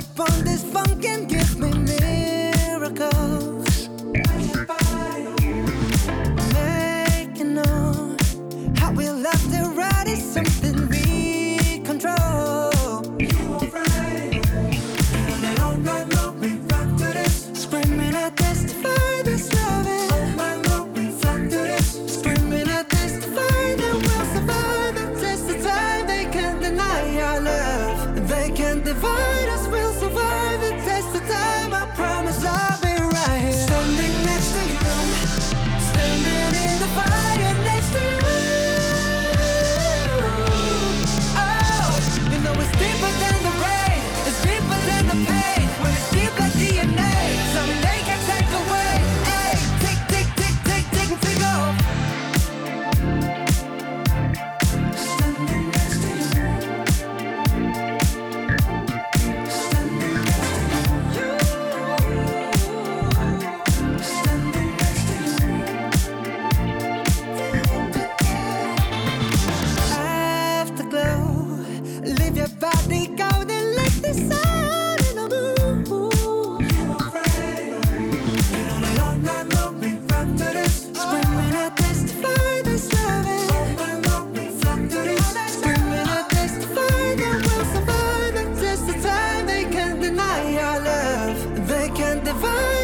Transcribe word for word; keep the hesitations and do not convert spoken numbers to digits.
up on this funk and give me miracles. Make you know how we love to ride is something we control. You alright? And all night long we rock to this, screaming I testify this loving. All night long we rock to this, screaming I testify that we'll survive the test of time. They can't deny our love. They can't divide us. We'll survive the test of time. I promise I'll be right here, standing next to you, standing in the fire next to you. Oh, you know it's deeper than the rain, it's deeper than the pain. When it's deep like D N A, something they can't take away. Hey, tick, tick, tick, tick, tick, and tick off. Standing next to you, standing next to you, standing next to you. Afterglow, leave your body golden like the sun in the moon. You alright? You know that all night long we rock to this, screaming I testify this loving. All night long we rock to this, screaming I testify that we'll survive the test of time. They can't deny our love. They can't divide